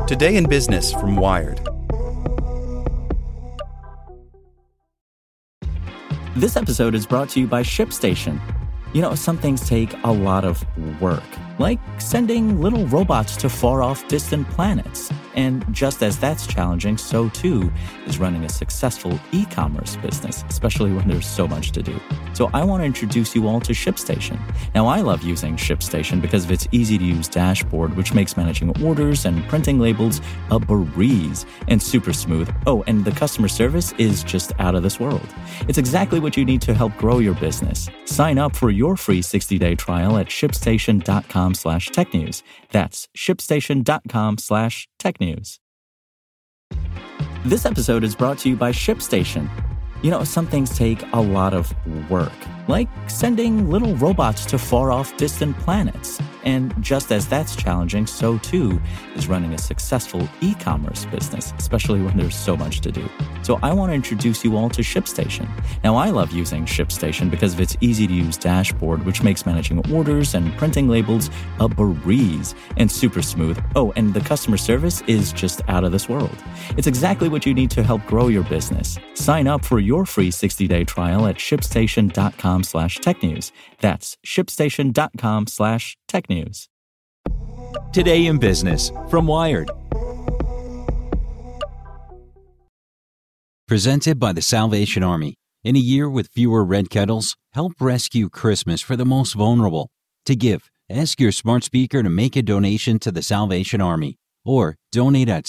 Today in Business from Wired. This episode is brought to you by ShipStation. You know, some things take a lot of work, like sending little robots to far-off distant planets. And just as that's challenging, so too is running a successful e-commerce business, especially when there's so much to do. So I want to introduce you all to ShipStation. Now, I love using ShipStation because of its easy-to-use dashboard, which makes managing orders and printing labels a breeze and super smooth. Oh, and the customer service is just out of this world. It's exactly what you need to help grow your business. Sign up for your free 60-day trial at shipstation.com/technews. That's shipstation.com/technews. This episode is brought to you by ShipStation. You know, some things take a lot of work, like sending little robots to far-off distant planets. And just as that's challenging, so too is running a successful e-commerce business, especially when there's so much to do. So I want to introduce you all to ShipStation. Now, I love using ShipStation because of its easy-to-use dashboard, which makes managing orders and printing labels a breeze and super smooth. Oh, and the customer service is just out of this world. It's exactly what you need to help grow your business. Sign up for your free 60-day trial at shipstation.com/technews. That's shipstation.com/technews. Today in Business from Wired. Presented by the Salvation Army. In a year with fewer red kettles, help rescue Christmas for the most vulnerable. To give, ask your smart speaker to make a donation to the Salvation Army or donate at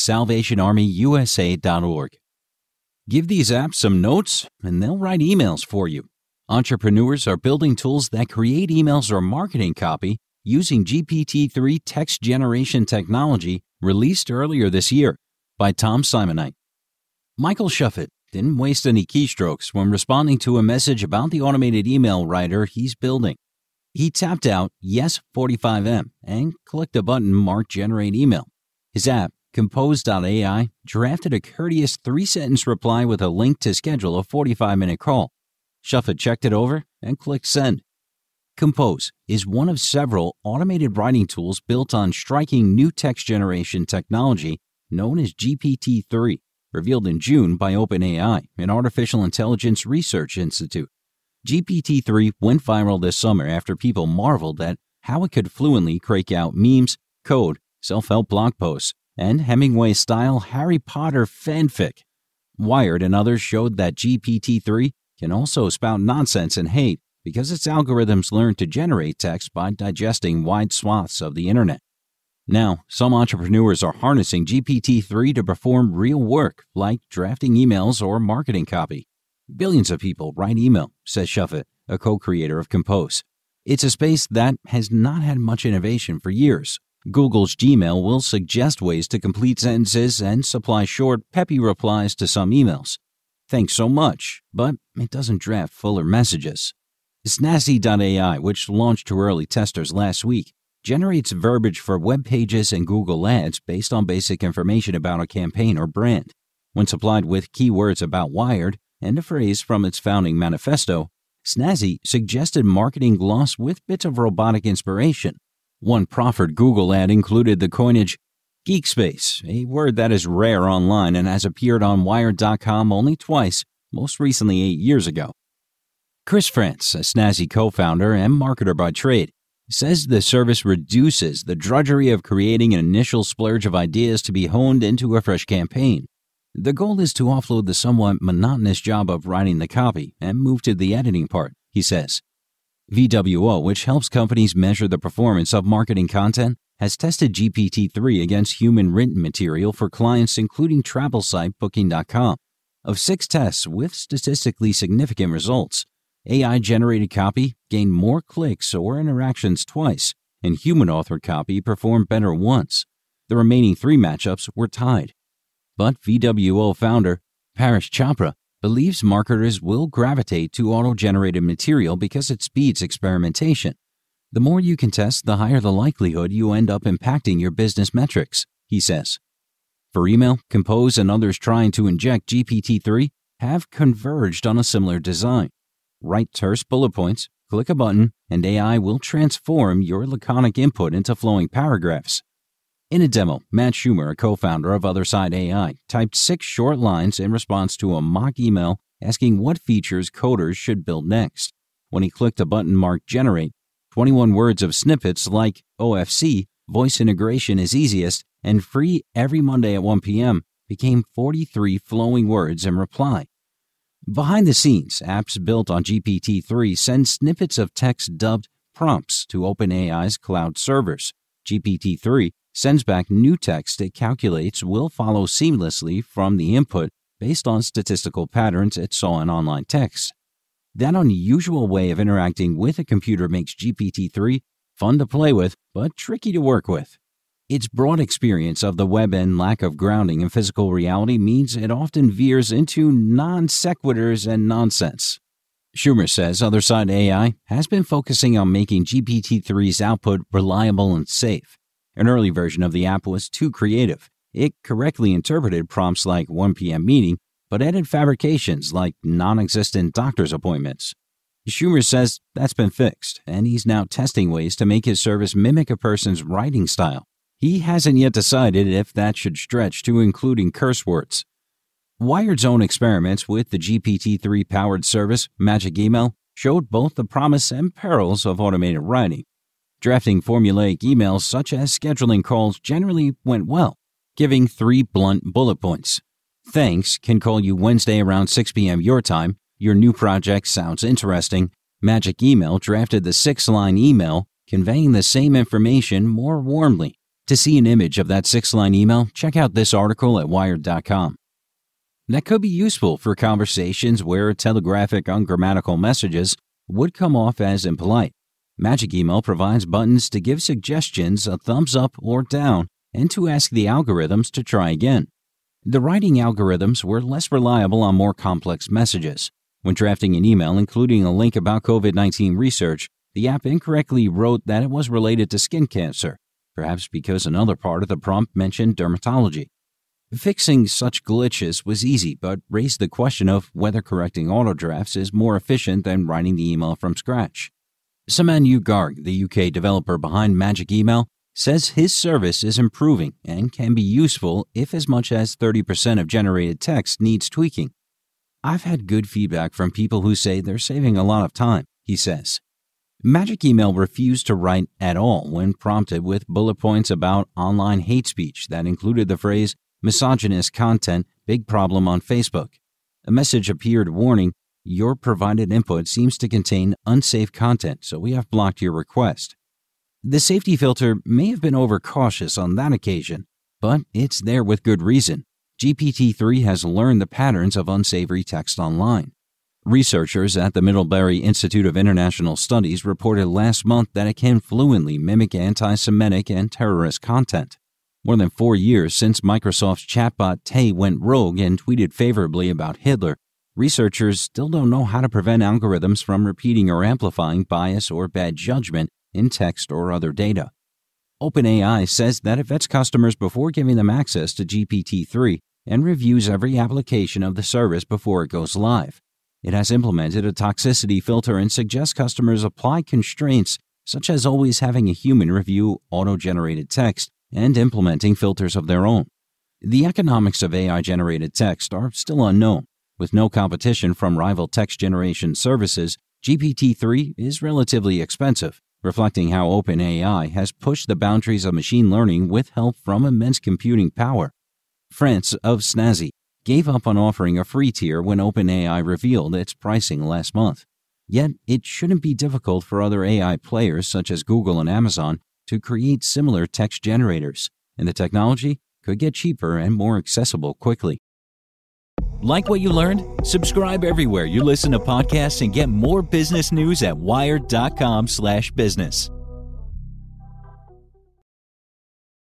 salvationarmyusa.org. Give these apps some notes and they'll write emails for you. Entrepreneurs are building tools that create emails or marketing copy using GPT-3 text generation technology released earlier this year by Tom Simonite. Michael Shuffett didn't waste any keystrokes when responding to a message about the automated email writer he's building. He tapped out Yes45M and clicked a button marked Generate Email. His app, Compose.ai, drafted a courteous 3-sentence reply with a link to schedule a 45-minute call. Shuffett checked it over and clicked Send. Compose is one of several automated writing tools built on striking new text generation technology known as GPT-3, revealed in June by OpenAI, an artificial intelligence research institute. GPT-3 went viral this summer after people marveled at how it could fluently crank out memes, code, self-help blog posts, and Hemingway-style Harry Potter fanfic. Wired and others showed that GPT-3 can also spout nonsense and hate because its algorithms learn to generate text by digesting wide swaths of the internet. Now, some entrepreneurs are harnessing GPT-3 to perform real work, like drafting emails or marketing copy. Billions of people write email, says Shuffett, a co-creator of Compose. It's a space that has not had much innovation for years. Google's Gmail will suggest ways to complete sentences and supply short, peppy replies to some emails. Thanks so much, but it doesn't draft fuller messages. Snazzy.ai, which launched to early testers last week, generates verbiage for web pages and Google Ads based on basic information about a campaign or brand. When supplied with keywords about Wired and a phrase from its founding manifesto, Snazzy suggested marketing gloss with bits of robotic inspiration. One proffered Google ad included the coinage Geekspace, a word that is rare online and has appeared on Wired.com only twice, most recently 8 years ago. Chris France, a Snazzy co-founder and marketer by trade, says the service reduces the drudgery of creating an initial splurge of ideas to be honed into a fresh campaign. The goal is to offload the somewhat monotonous job of writing the copy and move to the editing part, he says. VWO, which helps companies measure the performance of marketing content, has tested GPT-3 against human written material for clients including travel site Booking.com. Of 6 tests with statistically significant results, AI-generated copy gained more clicks or interactions twice, and human-authored copy performed better once. The remaining 3 matchups were tied. But VWO founder Paresh Chopra believes marketers will gravitate to auto-generated material because it speeds experimentation. The more you can test, the higher the likelihood you end up impacting your business metrics, he says. For email, Compose and others trying to inject GPT-3 have converged on a similar design. Write terse bullet points, click a button, and AI will transform your laconic input into flowing paragraphs. In a demo, Matt Schumer, a co-founder of Otherside AI, typed 6 short lines in response to a mock email asking what features coders should build next. When he clicked a button marked Generate, 21 words of snippets like OFC, voice integration is easiest, and free every Monday at 1 p.m. became 43 flowing words in reply. Behind the scenes, apps built on GPT-3 send snippets of text dubbed prompts to OpenAI's cloud servers. GPT-3 sends back new text it calculates will follow seamlessly from the input based on statistical patterns it saw in online text. That unusual way of interacting with a computer makes GPT-3 fun to play with, but tricky to work with. Its broad experience of the web and lack of grounding in physical reality means it often veers into non sequiturs and nonsense. Schumer says Otherside AI has been focusing on making GPT-3's output reliable and safe. An early version of the app was too creative. It correctly interpreted prompts like 1 p.m. meeting, but added fabrications like non-existent doctor's appointments. Schumer says that's been fixed, and he's now testing ways to make his service mimic a person's writing style. He hasn't yet decided if that should stretch to including curse words. Wired's own experiments with the GPT-3-powered service, Magic Email, showed both the promise and perils of automated writing. Drafting formulaic emails such as scheduling calls generally went well, giving 3 blunt bullet points. Thanks can call you Wednesday around 6 p.m. your time. Your new project sounds interesting. Magic Email drafted the 6-line email, conveying the same information more warmly. To see an image of that 6-line email, check out this article at Wired.com. That could be useful for conversations where telegraphic, ungrammatical messages would come off as impolite. Magic Email provides buttons to give suggestions, a thumbs up or down, and to ask the algorithms to try again. The writing algorithms were less reliable on more complex messages. When drafting an email including a link about COVID-19 research, the app incorrectly wrote that it was related to skin cancer, perhaps because another part of the prompt mentioned dermatology. Fixing such glitches was easy, but raised the question of whether correcting auto-drafts is more efficient than writing the email from scratch. Samanu Garg, the UK developer behind Magic Email, says his service is improving and can be useful if as much as 30% of generated text needs tweaking. I've had good feedback from people who say they're saving a lot of time, he says. Magic Email refused to write at all when prompted with bullet points about online hate speech that included the phrase, misogynist content, big problem on Facebook. A message appeared warning, your provided input seems to contain unsafe content, so we have blocked your request. The safety filter may have been overcautious on that occasion, but it's there with good reason. GPT-3 has learned the patterns of unsavory text online. Researchers at the Middlebury Institute of International Studies reported last month that it can fluently mimic anti-Semitic and terrorist content. More than 4 years since Microsoft's chatbot Tay went rogue and tweeted favorably about Hitler, researchers still don't know how to prevent algorithms from repeating or amplifying bias or bad judgment in text or other data. OpenAI says that it vets customers before giving them access to GPT-3 and reviews every application of the service before it goes live. It has implemented a toxicity filter and suggests customers apply constraints such as always having a human review auto-generated text and implementing filters of their own. The economics of AI-generated text are still unknown. With no competition from rival text generation services, GPT-3 is relatively expensive, reflecting how OpenAI has pushed the boundaries of machine learning with help from immense computing power. France of Snazzy gave up on offering a free tier when OpenAI revealed its pricing last month. Yet, it shouldn't be difficult for other AI players such as Google and Amazon to create similar text generators, and the technology could get cheaper and more accessible quickly. Like what you learned? Subscribe everywhere you listen to podcasts and get more business news at wired.com/business.